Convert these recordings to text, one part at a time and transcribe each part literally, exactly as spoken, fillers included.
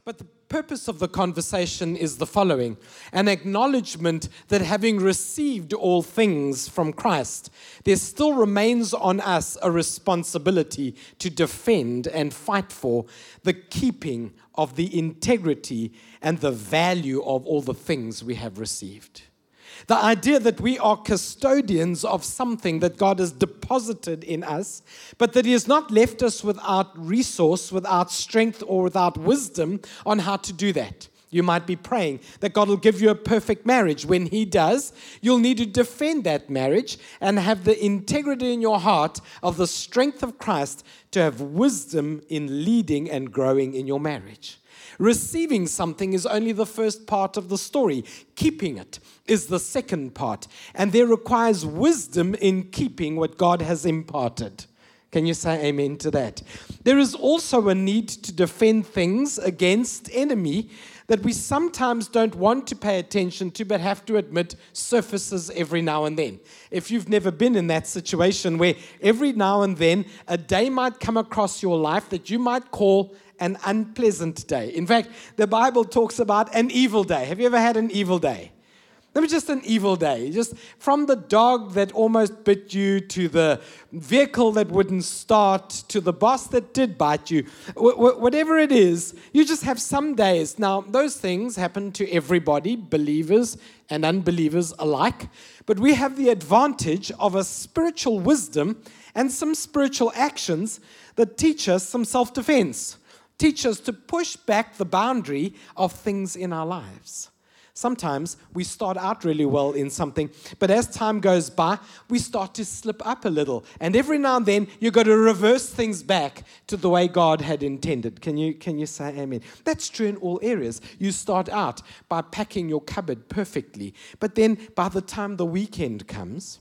But the purpose of the conversation is the following: an acknowledgement that having received all things from Christ, there still remains on us a responsibility to defend and fight for the keeping of the integrity and the value of all the things we have received. The idea that we are custodians of something that God has deposited in us, but that He has not left us without resource, without strength, or without wisdom on how to do that. You might be praying that God will give you a perfect marriage. When He does, you'll need to defend that marriage and have the integrity in your heart of the strength of Christ to have wisdom in leading and growing in your marriage. Receiving something is only the first part of the story. Keeping it is the second part. And there requires wisdom in keeping what God has imparted. Can you say amen to that? There is also a need to defend things against enemy that we sometimes don't want to pay attention to, but have to admit surfaces every now and then. If you've never been in that situation where every now and then a day might come across your life that you might call an unpleasant day. In fact, the Bible talks about an evil day. Have you ever had an evil day? Maybe just an evil day. Just from the dog that almost bit you, to the vehicle that wouldn't start, to the boss that did bite you. Wh- wh- whatever it is, you just have some days. Now, those things happen to everybody, believers and unbelievers alike. But we have the advantage of a spiritual wisdom and some spiritual actions that teach us some self-defense. Teach us to push back the boundary of things in our lives. Sometimes we start out really well in something, but as time goes by, we start to slip up a little. And every now and then, you've got to reverse things back to the way God had intended. Can you, can you say amen? That's true in all areas. You start out by packing your cupboard perfectly, but then by the time the weekend comes,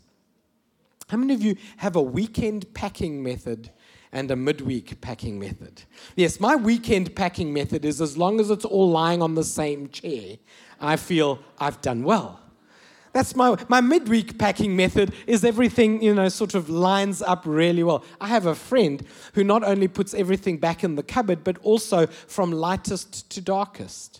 how many of you have a weekend packing method and a midweek packing method? Yes, my weekend packing method is as long as it's all lying on the same chair, I feel I've done well. That's my, my midweek packing method is everything, you know, sort of lines up really well. I have a friend who not only puts everything back in the cupboard, but also from lightest to darkest.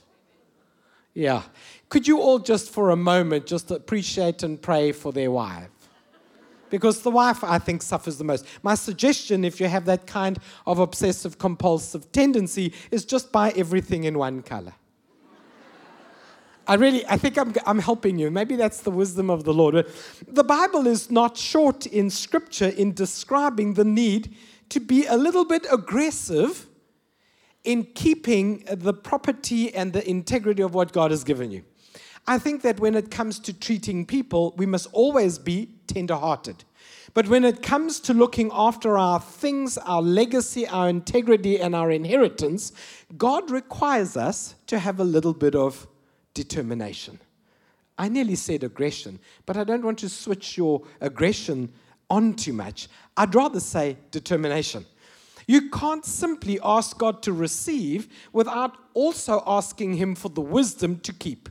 Yeah. Could you all just for a moment just appreciate and pray for their wife? Because the wife, I think, suffers the most. My suggestion, if you have that kind of obsessive-compulsive tendency, is just buy everything in one color. I really, I think I'm, I'm helping you. Maybe that's the wisdom of the Lord. But the Bible is not short in Scripture in describing the need to be a little bit aggressive in keeping the property and the integrity of what God has given you. I think that when it comes to treating people, we must always be tender-hearted. But when it comes to looking after our things, our legacy, our integrity, and our inheritance, God requires us to have a little bit of determination. I nearly said aggression, but I don't want to switch your aggression on too much. I'd rather say determination. You can't simply ask God to receive without also asking Him for the wisdom to keep.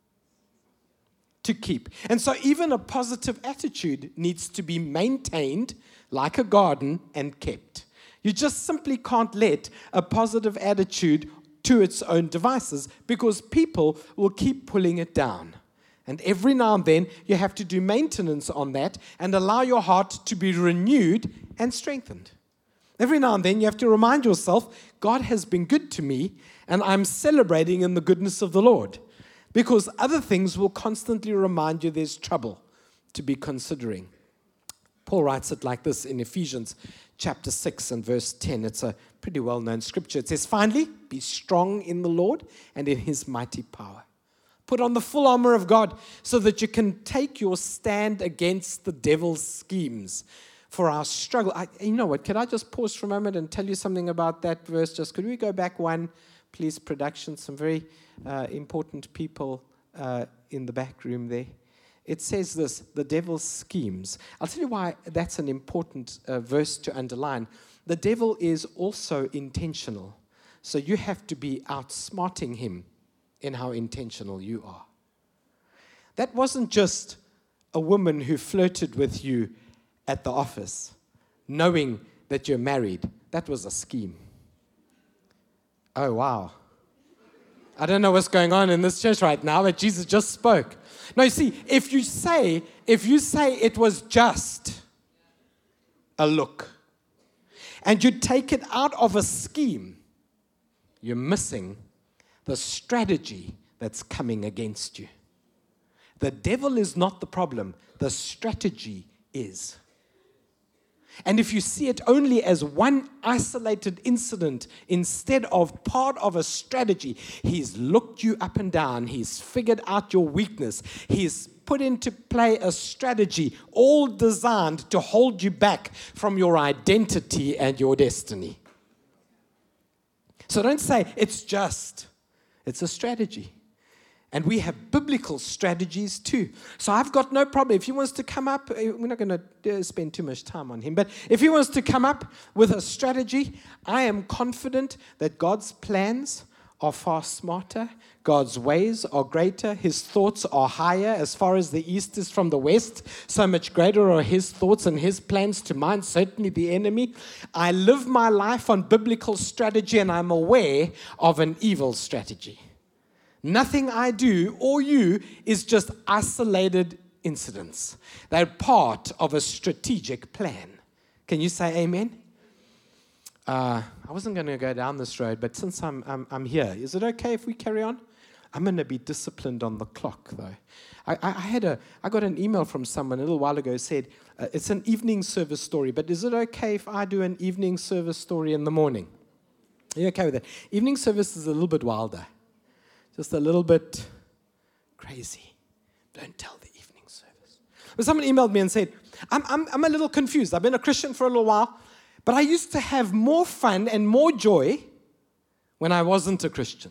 To keep. And so even a positive attitude needs to be maintained like a garden and kept. You just simply can't let a positive attitude to its own devices because people will keep pulling it down. And every now and then you have to do maintenance on that and allow your heart to be renewed and strengthened. Every now and then you have to remind yourself, God has been good to me and I'm celebrating in the goodness of the Lord. Because other things will constantly remind you there's trouble to be considering. Paul writes it like this in Ephesians chapter six and verse ten. It's a pretty well-known scripture. It says, finally, be strong in the Lord and in His mighty power. Put on the full armor of God so that you can take your stand against the devil's schemes. For our struggle. I, you know what? Can I just pause for a moment and tell you something about that verse? Just could we go back one, please, production? Some very uh, important people uh, in the back room there. It says this, the devil's schemes. I'll tell you why that's an important uh, verse to underline. The devil is also intentional. So you have to be outsmarting him in how intentional you are. That wasn't just a woman who flirted with you at the office, knowing that you're married. That was a scheme. Oh, wow. I don't know what's going on in this church right now, but Jesus just spoke. No, you see, if you say, if you say it was just a look, and you take it out of a scheme, you're missing the strategy that's coming against you. The devil is not the problem. The strategy is. And if you see it only as one isolated incident instead of part of a strategy, he's looked you up and down. He's figured out your weakness. He's put into play a strategy all designed to hold you back from your identity and your destiny. So don't say it's just. It's a strategy. And we have biblical strategies too. So I've got no problem. If he wants to come up, we're not going to spend too much time on him, but if he wants to come up with a strategy, I am confident that God's plans are far smarter. God's ways are greater. His thoughts are higher. As far as the east is from the west, so much greater are his thoughts and his plans to mine, certainly the enemy. I live my life on biblical strategy, and I'm aware of an evil strategy. Nothing I do or you is just isolated incidents. They're part of a strategic plan. Can you say amen? Uh, I wasn't going to go down this road, but since I'm, I'm, I'm here, is it okay if we carry on? I'm going to be disciplined on the clock, though. I, I, I had a, I got an email from someone a little while ago who said, uh, it's an evening service story, but is it okay if I do an evening service story in the morning? Are you okay with that? Evening service is a little bit wilder. Just a little bit crazy. Don't tell the evening service. But someone emailed me and said, I'm, I'm, I'm a little confused. I've been a Christian for a little while, but I used to have more fun and more joy when I wasn't a Christian.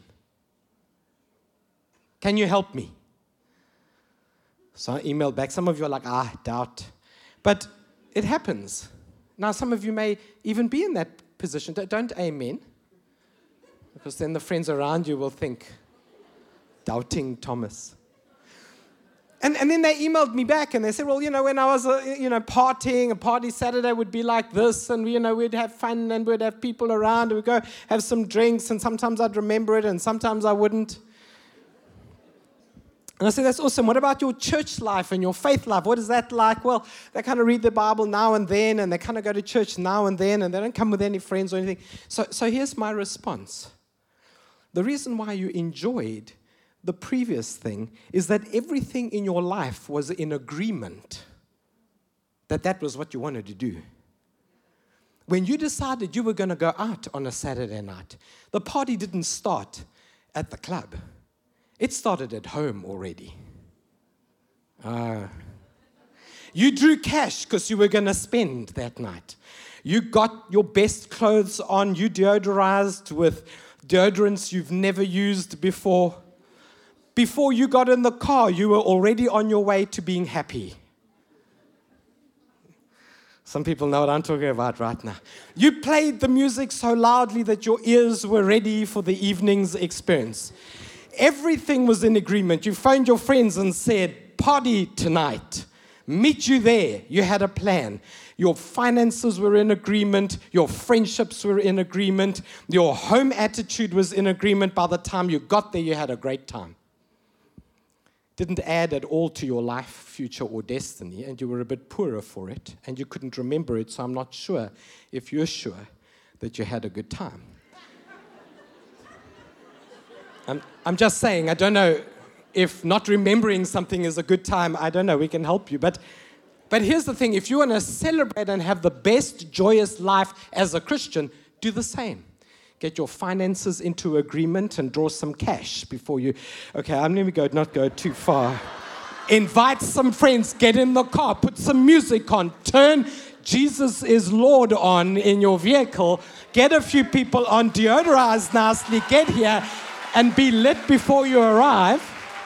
Can you help me? So I emailed back. Some of you are like, ah, doubt. But it happens. Now, some of you may even be in that position. Don't, don't amen. Because then the friends around you will think, doubting Thomas. And and then they emailed me back and they said, well, you know, when I was, uh, you know, partying, a party Saturday would be like this, and, you know, we'd have fun and we'd have people around, and we'd go have some drinks, and sometimes I'd remember it and sometimes I wouldn't. And I said, that's awesome. What about your church life and your faith life? What is that like? Well, they kind of read the Bible now and then, and they kind of go to church now and then, and they don't come with any friends or anything. So, so here's my response. The reason why you enjoyed the previous thing is that everything in your life was in agreement that that was what you wanted to do. When you decided you were going to go out on a Saturday night, the party didn't start at the club. It started at home already. Uh, you drew cash because you were going to spend that night. You got your best clothes on. You deodorized with deodorants you've never used before. Before you got in the car, you were already on your way to being happy. Some people know what I'm talking about right now. You played the music so loudly that your ears were ready for the evening's experience. Everything was in agreement. You phoned your friends and said, party tonight. Meet you there. You had a plan. Your finances were in agreement. Your friendships were in agreement. Your home attitude was in agreement. By the time you got there, you had a great time. Didn't add at all to your life, future, or destiny, and you were a bit poorer for it, and you couldn't remember it, so I'm not sure if you're sure that you had a good time. I'm, I'm just saying, I don't know if not remembering something is a good time. I don't know, we can help you. But, but here's the thing, if you want to celebrate and have the best joyous life as a Christian, do the same. Get your finances into agreement and draw some cash before you... Okay, I'm going to go, not go too far. Invite some friends, get in the car, put some music on, turn Jesus is Lord on in your vehicle, get a few people on, deodorize nicely, get here, and be lit before you arrive.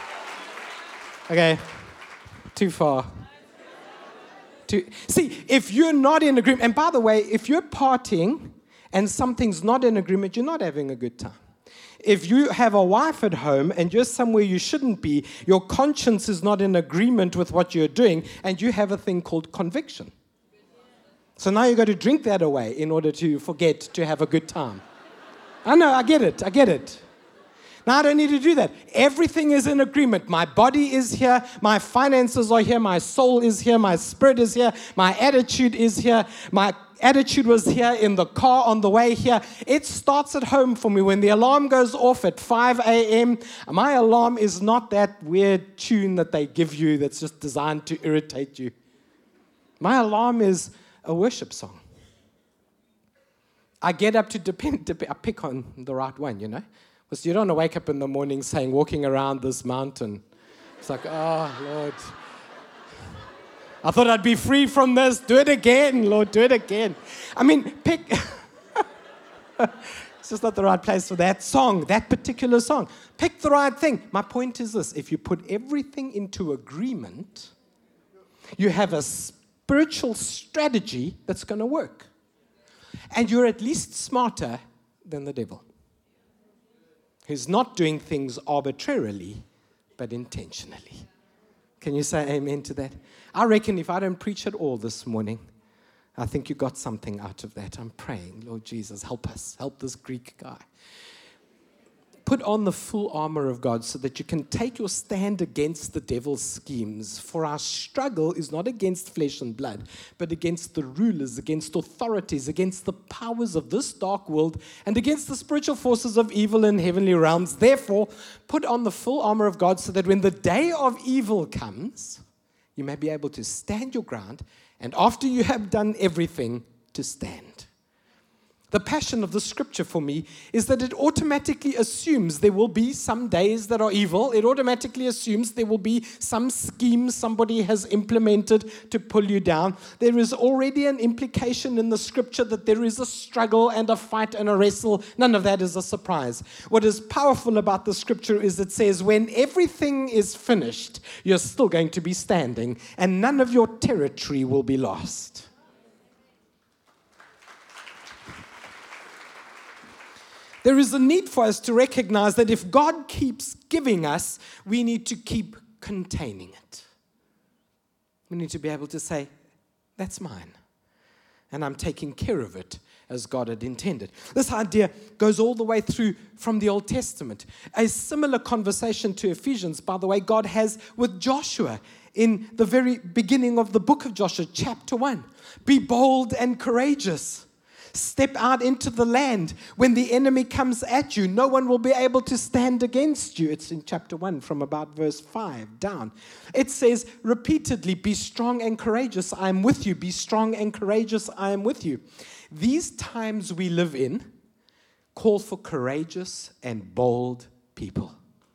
Okay, too far. Too... See, if you're not in agreement... And by the way, if you're partying... and something's not in agreement, you're not having a good time. If you have a wife at home and you're somewhere you shouldn't be, your conscience is not in agreement with what you're doing, and you have a thing called conviction. So now you've got to drink that away in order to forget to have a good time. I know, I get it, I get it. Now, I don't need to do that. Everything is in agreement. My body is here. My finances are here. My soul is here. My spirit is here. My attitude is here. My attitude was here in the car on the way here. It starts at home for me. When the alarm goes off at five a.m., my alarm is not that weird tune that they give you that's just designed to irritate you. My alarm is a worship song. I get up to depend, dep- I pick on the right one, you know. Because you don't want to wake up in the morning saying, walking around this mountain. It's like, oh, Lord. I thought I'd be free from this. Do it again, Lord, do it again. I mean, pick. It's just not the right place for that song, that particular song. Pick the right thing. My point is this. If you put everything into agreement, you have a spiritual strategy that's going to work. And you're at least smarter than the devil, who's not doing things arbitrarily, but intentionally. Can you say amen to that? I reckon if I don't preach at all this morning, I think you got something out of that. I'm praying, Lord Jesus, help us. Help this Greek guy. Put on the full armor of God so that you can take your stand against the devil's schemes. For our struggle is not against flesh and blood, but against the rulers, against authorities, against the powers of this dark world, and against the spiritual forces of evil in heavenly realms. Therefore, put on the full armor of God so that when the day of evil comes, you may be able to stand your ground, and after you have done everything, to stand. The passion of the scripture for me is that it automatically assumes there will be some days that are evil. It automatically assumes there will be some scheme somebody has implemented to pull you down. There is already an implication in the scripture that there is a struggle and a fight and a wrestle. None of that is a surprise. What is powerful about the scripture is it says when everything is finished, you're still going to be standing and none of your territory will be lost. There is a need for us to recognize that if God keeps giving us, we need to keep containing it. We need to be able to say, that's mine, and I'm taking care of it as God had intended. This idea goes all the way through from the Old Testament. A similar conversation to Ephesians, by the way, God has with Joshua in the very beginning of the book of Joshua, chapter one. Be bold and courageous. Step out into the land. When the enemy comes at you, no one will be able to stand against you. It's in chapter one from about verse five down. It says repeatedly, be strong and courageous, I am with you. Be strong and courageous, I am with you. These times we live in call for courageous and bold people.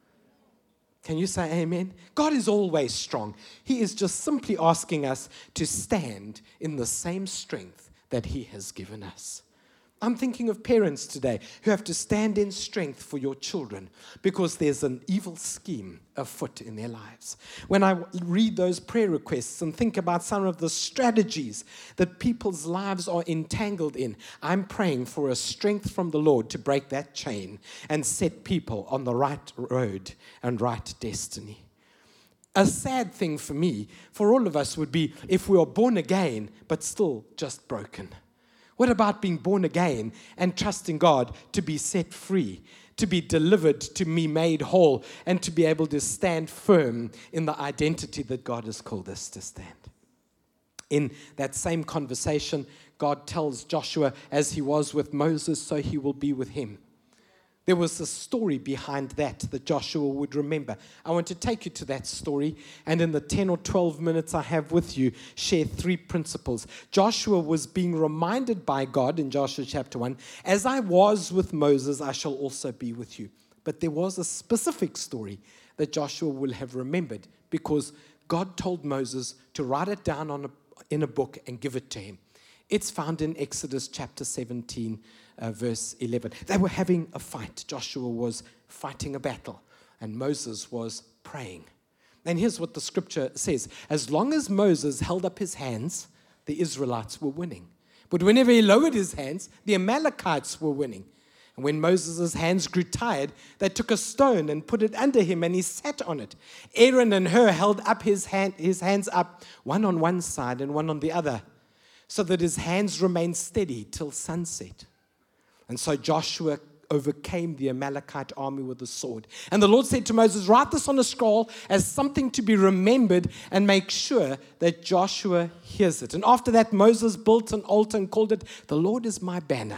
Can you say amen? God is always strong. He is just simply asking us to stand in the same strength that He has given us. I'm thinking of parents today who have to stand in strength for your children because there's an evil scheme afoot in their lives. When I read those prayer requests and think about some of the strategies that people's lives are entangled in, I'm praying for a strength from the Lord to break that chain and set people on the right road and right destiny. A sad thing for me, for all of us, would be if we are born again, but still just broken. What about being born again and trusting God to be set free, to be delivered, to be made whole, and to be able to stand firm in the identity that God has called us to stand? In that same conversation, God tells Joshua, as He was with Moses, so He will be with him. There was a story behind that that Joshua would remember. I want to take you to that story, and in the ten or twelve minutes I have with you, share three principles. Joshua was being reminded by God in Joshua chapter one, as I was with Moses, I shall also be with you. But there was a specific story that Joshua will have remembered because God told Moses to write it down on a, in a book and give it to him. It's found in Exodus chapter seventeen, uh, verse eleven. They were having a fight. Joshua was fighting a battle, and Moses was praying. And here's what the scripture says. As long as Moses held up his hands, the Israelites were winning. But whenever he lowered his hands, the Amalekites were winning. And when Moses' hands grew tired, they took a stone and put it under him, and he sat on it. Aaron and Hur held up his, hand, his hands up, one on one side and one on the other, so that his hands remained steady till sunset. And so Joshua overcame the Amalekite army with a sword. And the Lord said to Moses, write this on a scroll as something to be remembered and make sure that Joshua hears it. And after that, Moses built an altar and called it, the Lord is my banner.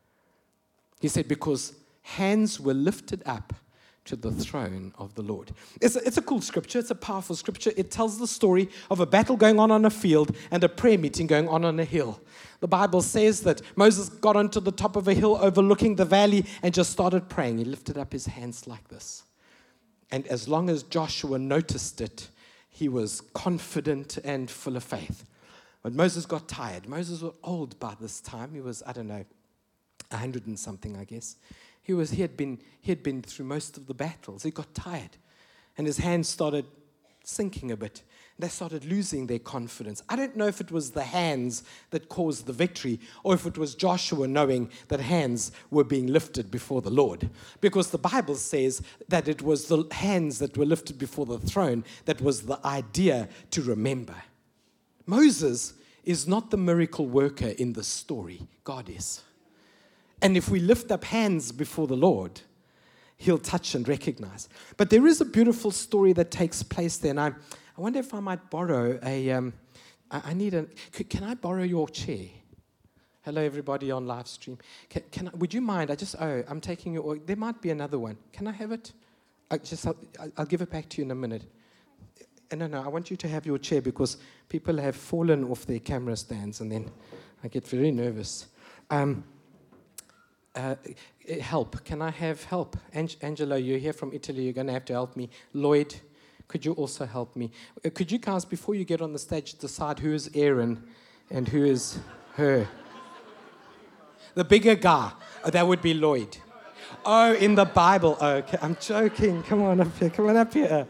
He said, because hands were lifted up to the throne of the Lord. It's a, it's a cool scripture. It's a powerful scripture. It tells the story of a battle going on on a field and a prayer meeting going on on a hill. The Bible says that Moses got onto the top of a hill overlooking the valley and just started praying. He lifted up his hands like this. And as long as Joshua noticed it, he was confident and full of faith. But Moses got tired. Moses was old by this time. He was, I don't know, a hundred and something, I guess. He was. He had been. He had been through most of the battles. He got tired, and his hands started sinking a bit. They started losing their confidence. I don't know if it was the hands that caused the victory, or if it was Joshua knowing that hands were being lifted before the Lord, because the Bible says that it was the hands that were lifted before the throne that was the idea to remember. Moses is not the miracle worker in the story. God is. And if we lift up hands before the Lord, he'll touch and recognize. But there is a beautiful story that takes place there. And I, I wonder if I might borrow a, um, I, I need a, c- can I borrow your chair? Hello, everybody on live stream. Can, can I, would you mind? I just, oh, I'm taking your, there might be another one. Can I have it? I just, I'll, I'll give it back to you in a minute. No, no, I want you to have your chair because people have fallen off their camera stands and then I get very nervous. Um, Uh, help. Can I have help? Ang- Angelo, you're here from Italy. You're going to have to help me. Lloyd, could you also help me? Uh, could you guys, before you get on the stage, decide who is Aaron and who is her? The bigger guy. Oh, that would be Lloyd. Oh, in the Bible. Oh, okay. I'm joking. Come on up here. Come on up here.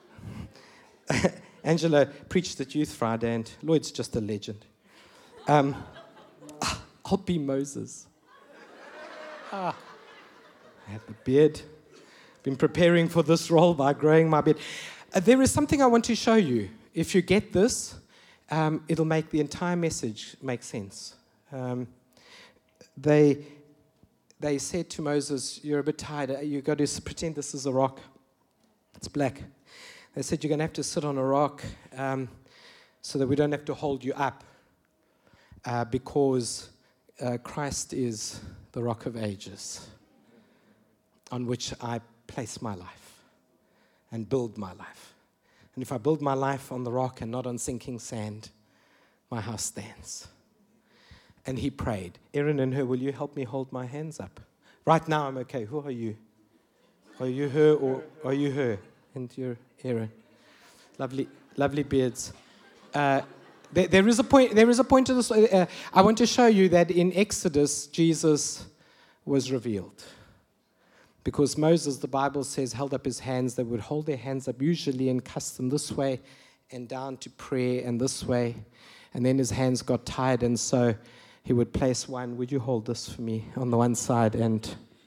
Angelo preached at Youth Friday, and Lloyd's just a legend. Um, I'll be Moses. Ah, I have the beard. Been preparing for this role by growing my beard. Uh, there is something I want to show you. If you get this, um, it'll make the entire message make sense. Um, they, they said to Moses, you're a bit tired. You've got to pretend this is a rock. It's black. They said, you're going to have to sit on a rock um, so that we don't have to hold you up uh, because uh, Christ is the rock of ages on which I place my life and build my life. And if I build my life on the rock and not on sinking sand, my house stands. And he prayed, Aaron and her, will you help me hold my hands up? Right now I'm okay. Who are you? Are you her or are you her? And you're Aaron. Lovely, lovely beards. Uh, There, there is a point. There is a point to this. Uh, I want to show you that in Exodus, Jesus was revealed, because Moses, the Bible says, held up his hands. They would hold their hands up, usually in custom, this way, and down to prayer, and this way, and then his hands got tired, and so he would place one. Would you hold this for me on the one side and?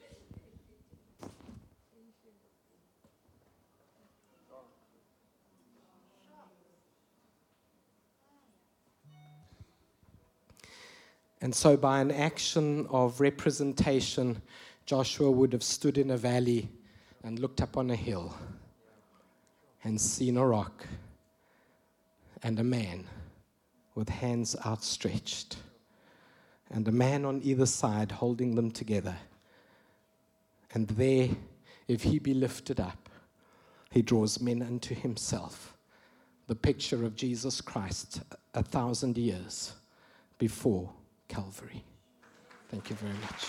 And so by an action of representation, Joshua would have stood in a valley and looked up on a hill and seen a rock and a man with hands outstretched and a man on either side holding them together. And there, if he be lifted up, he draws men unto himself. The picture of Jesus Christ a thousand years before Calvary. Thank you very much.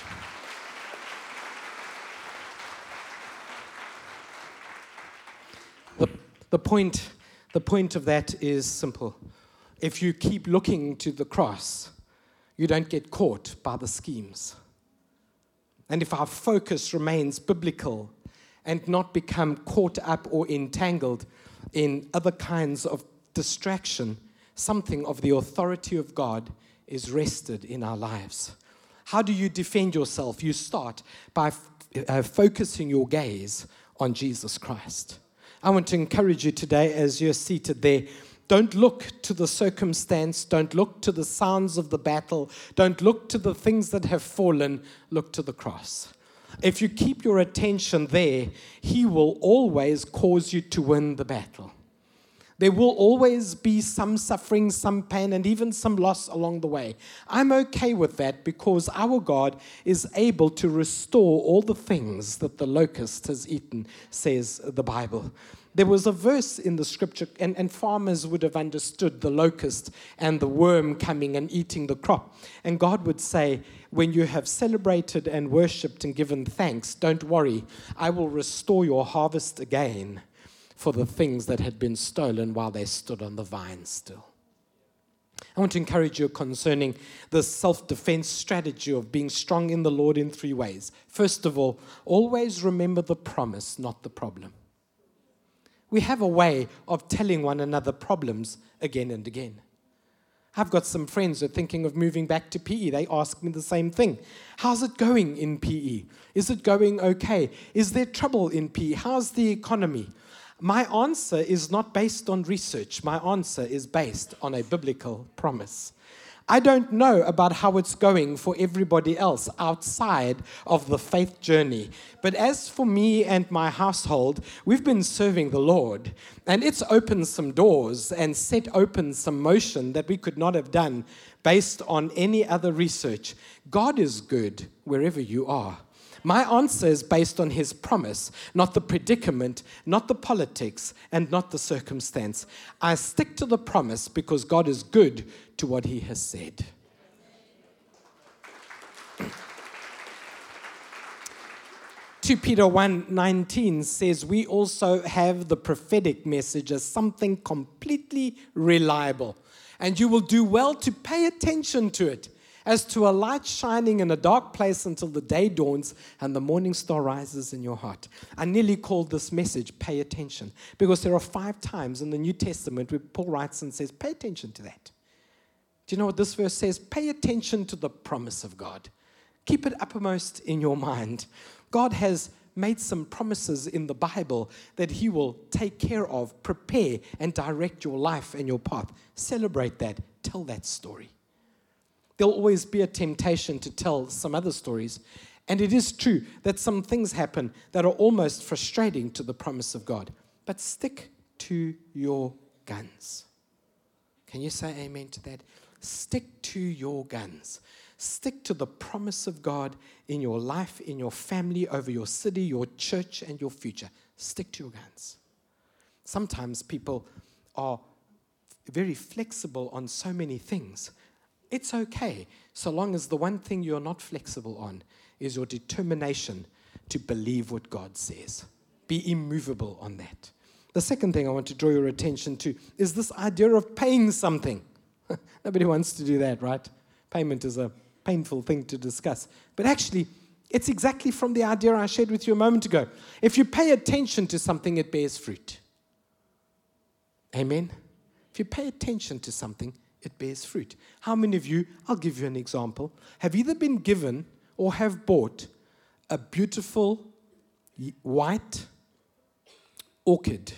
The, the point, the point of that is simple. If you keep looking to the cross, you don't get caught by the schemes. And if our focus remains biblical and not become caught up or entangled in other kinds of distraction, something of the authority of God is rested in our lives. How do you defend yourself? You start by f- uh, focusing your gaze on Jesus Christ. I want to encourage you today as you're seated there, don't look to the circumstance, don't look to the sounds of the battle, don't look to the things that have fallen, look to the cross. if you keep your attention there, he will always cause you to win the battle. There will always be some suffering, some pain, and even some loss along the way. I'm okay with that because our God is able to restore all the things that the locust has eaten, says the Bible. There was a verse in the scripture, and, and farmers would have understood the locust and the worm coming and eating the crop. And God would say, when you have celebrated and worshipped and given thanks, don't worry, I will restore your harvest again for the things that had been stolen while they stood on the vine still. I want to encourage you concerning the self-defense strategy of being strong in the Lord in three ways. First of all, always remember the promise, not the problem. We have a way of telling one another problems again and again. I've got some friends who are thinking of moving back to P E. They ask me the same thing. How's it going in P E? Is it going okay? Is there trouble in P E? How's the economy? My answer is not based on research. My answer is based on a biblical promise. I don't know about how it's going for everybody else outside of the faith journey. But as for me and my household, we've been serving the Lord. And it's opened some doors and set open some motion that we could not have done based on any other research. God is good wherever you are. My answer is based on his promise, not the predicament, not the politics, and not the circumstance. I stick to the promise because God is good to what he has said. Second Peter one nineteen says, we also have the prophetic message as something completely reliable, and you will do well to pay attention to it, as to a light shining in a dark place until the day dawns and the morning star rises in your heart. I nearly called this message, pay attention, because there are five times in the New Testament where Paul writes and says, pay attention to that. Do you know what this verse says? Pay attention to the promise of God. Keep it uppermost in your mind. God has made some promises in the Bible that he will take care of, prepare, and direct your life and your path. Celebrate that. Tell that story. There'll always be a temptation to tell some other stories. And it is true that some things happen that are almost frustrating to the promise of God. But stick to your guns. Can you say amen to that? Stick to your guns. Stick to the promise of God in your life, in your family, over your city, your church, and your future. Stick to your guns. Sometimes people are very flexible on so many things. It's okay, so long as the one thing you're not flexible on is your determination to believe what God says. Be immovable on that. The second thing I want to draw your attention to is this idea of paying something. Nobody wants to do that, right? Payment is a painful thing to discuss. But actually, it's exactly from the idea I shared with you a moment ago. If you pay attention to something, it bears fruit. Amen? If you pay attention to something, it bears fruit. How many of you, I'll give you an example, have either been given or have bought a beautiful white orchid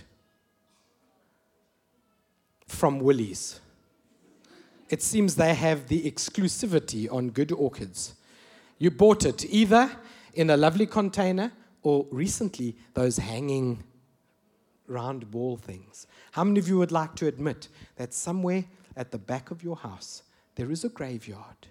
from Woolies? It seems they have the exclusivity on good orchids. You bought it either in a lovely container or recently those hanging round ball things. How many of you would like to admit that somewhere at the back of your house, there is a graveyard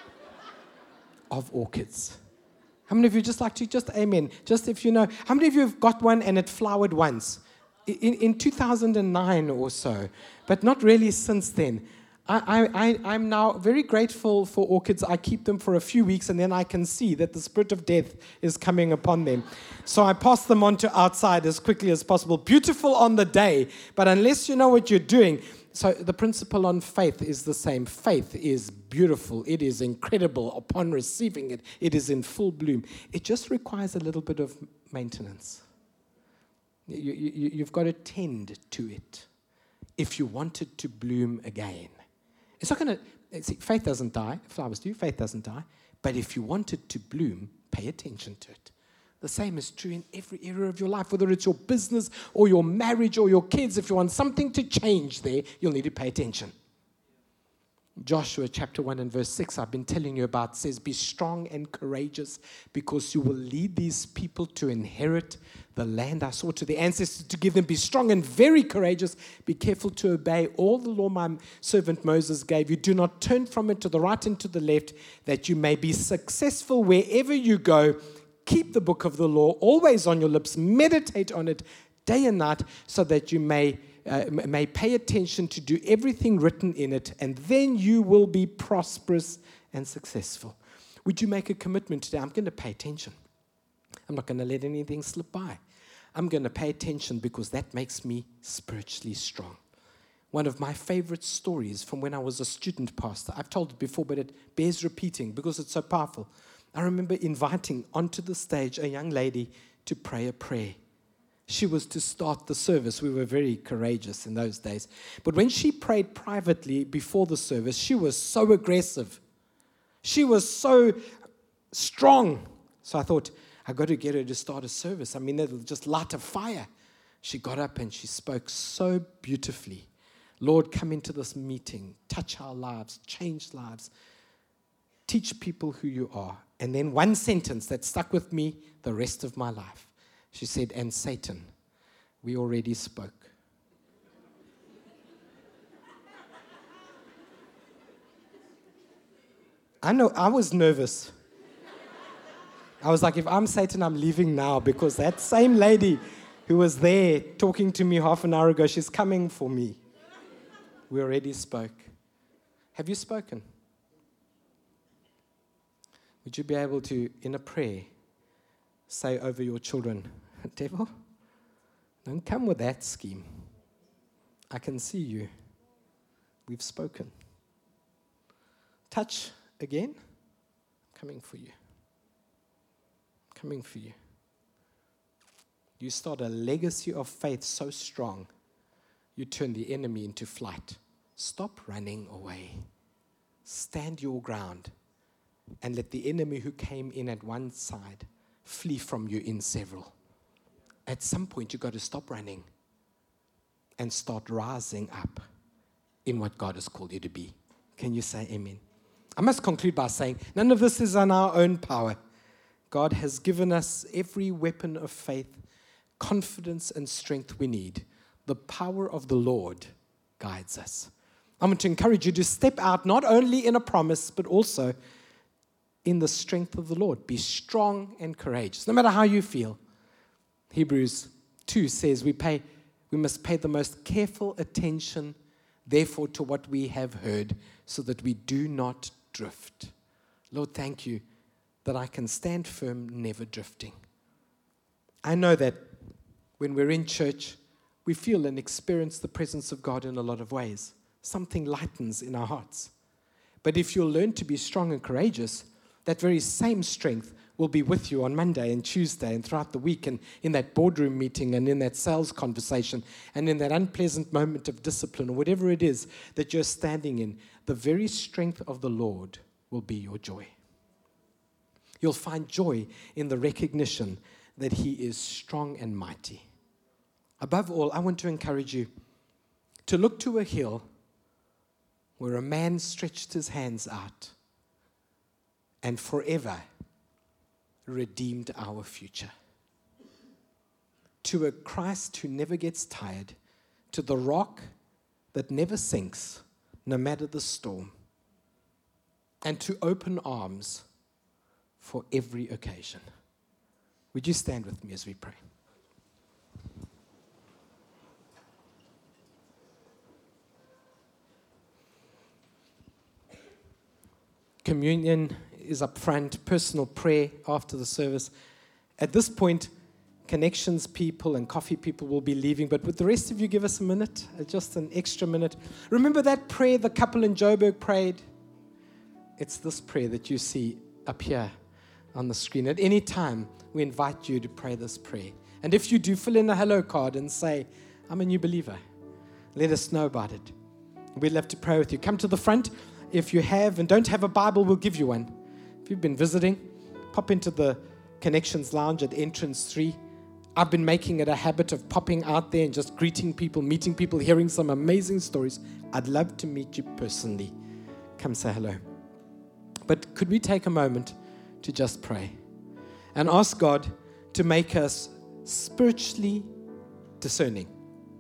of orchids? How many of you just like to, just amen, just if you know, how many of you have got one and it flowered once? In, in two thousand nine or so, but not really since then. I, I, I'm now very grateful for orchids. I keep them for a few weeks and then I can see that the spirit of death is coming upon them. So I pass them on to outside as quickly as possible. Beautiful on the day, but unless you know what you're doing. So the principle on faith is the same. Faith is beautiful. It is incredible. Upon receiving it, it is in full bloom. It just requires a little bit of maintenance. You, you, you've got to tend to it if you want it to bloom again. It's not going to, see, faith doesn't die. Flowers do, faith doesn't die. But if you want it to bloom, pay attention to it. The same is true in every area of your life, whether it's your business or your marriage or your kids. If you want something to change there, you'll need to pay attention. Joshua chapter one and verse six, I've been telling you about, says, be strong and courageous because you will lead these people to inherit the land I swore to the ancestors to give them. Be strong and very courageous. Be careful to obey all the law my servant Moses gave you. Do not turn from it to the right and to the left, that you may be successful wherever you go. Keep the book of the law always on your lips. Meditate on it day and night so that you may Uh, may pay attention to do everything written in it, and then you will be prosperous and successful. Would you make a commitment today? I'm going to pay attention. I'm not going to let anything slip by. I'm going to pay attention because that makes me spiritually strong. One of my favorite stories from when I was a student pastor, I've told it before, but it bears repeating because it's so powerful. I remember inviting onto the stage a young lady to pray a prayer. She was to start the service. We were very courageous in those days. But when she prayed privately before the service, she was so aggressive. She was so strong. So I thought, I got to get her to start a service. I mean, it'll just light a fire. She got up and she spoke so beautifully. Lord, come into this meeting, touch our lives, change lives, teach people who you are. And then one sentence that stuck with me the rest of my life. She said, and Satan, we already spoke. I know, I was nervous. I was like, if I'm Satan, I'm leaving now, because that same lady who was there talking to me half an hour ago, she's coming for me. We already spoke. Have you spoken? Would you be able to, in a prayer, say over your children, devil, don't come with that scheme. I can see you. We've spoken. Touch again. I'm coming for you. I'm coming for you. You start a legacy of faith so strong, you turn the enemy into flight. Stop running away. Stand your ground and let the enemy who came in at one side flee from you in several. At some point, you've got to stop running and start rising up in what God has called you to be. Can you say amen? I must conclude by saying, none of this is on our own power. God has given us every weapon of faith, confidence, and strength we need. The power of the Lord guides us. I want to encourage you to step out not only in a promise, but also in the strength of the Lord. Be strong and courageous, no matter how you feel. Hebrews two says we pay, we must pay the most careful attention, therefore, to what we have heard, so that we do not drift. Lord, thank you that I can stand firm, never drifting. I know that when we're in church, we feel and experience the presence of God in a lot of ways. Something lightens in our hearts. But if you'll learn to be strong and courageous, that very same strength will be with you on Monday and Tuesday and throughout the week, and in that boardroom meeting and in that sales conversation and in that unpleasant moment of discipline or whatever it is that you're standing in. The very strength of the Lord will be your joy. You'll find joy in the recognition that He is strong and mighty. Above all, I want to encourage you to look to a hill where a man stretched his hands out and forever redeemed our future. To a Christ who never gets tired, to the rock that never sinks, no matter the storm, and to open arms for every occasion. Would you stand with me as we pray? Communion is up front, personal prayer after the service. At this point, connections people and coffee people will be leaving, but would the rest of you give us a minute, just an extra minute? Remember that prayer the couple in Joburg prayed? It's this prayer that you see up here on the screen. At any time, we invite you to pray this prayer. And if you do, fill in a hello card and say, I'm a new believer. Let us know about it. We'd love to pray with you. Come to the front. If you have and don't have a Bible, we'll give you one. If you've been visiting, pop into the Connections Lounge at entrance three. I've been making it a habit of popping out there and just greeting people, meeting people, hearing some amazing stories. I'd love to meet you personally. come say hello. But could we take a moment to just pray and ask God to make us spiritually discerning,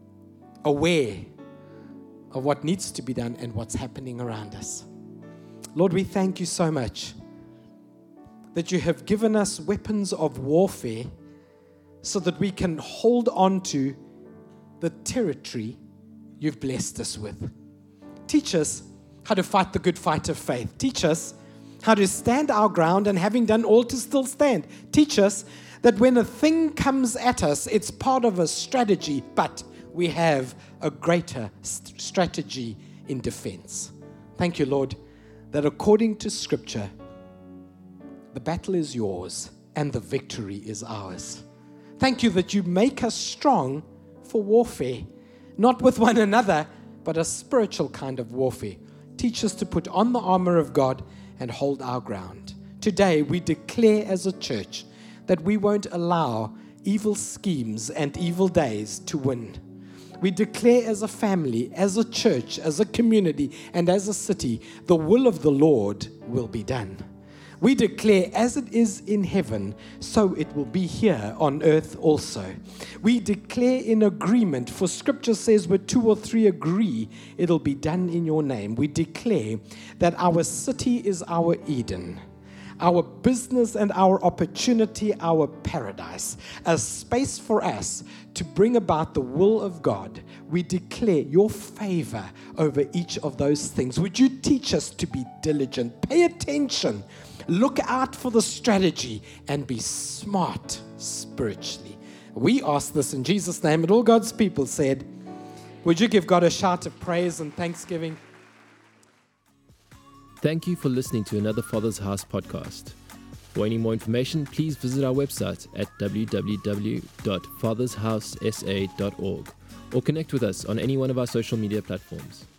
aware of what needs to be done and what's happening around us. Lord, we thank you so much that you have given us weapons of warfare so that we can hold on to the territory you've blessed us with. Teach us how to fight the good fight of faith. Teach us how to stand our ground and having done all to still stand. Teach us that when a thing comes at us, it's part of a strategy, but we have a greater st- strategy in defense. Thank you, Lord, that according to Scripture, the battle is yours and the victory is ours. Thank you that you make us strong for warfare, not with one another, but a spiritual kind of warfare. Teach us to put on the armor of God and hold our ground. Today, we declare as a church that we won't allow evil schemes and evil days to win. We declare as a family, as a church, as a community, and as a city, the will of the Lord will be done. We declare, as it is in heaven, so it will be here on earth also. We declare in agreement, for Scripture says where two or three agree, it'll be done in your name. We declare that our city is our Eden, our business and our opportunity, our paradise, a space for us to bring about the will of God. We declare your favor over each of those things. Would you teach us to be diligent, pay attention, look out for the strategy, and be smart spiritually? We ask this in Jesus' name, and all God's people said, would you give God a shout of praise and thanksgiving? Thank you for listening to another Father's House podcast. For any more information, please visit our website at w w w dot fathers house s a dot org or connect with us on any one of our social media platforms.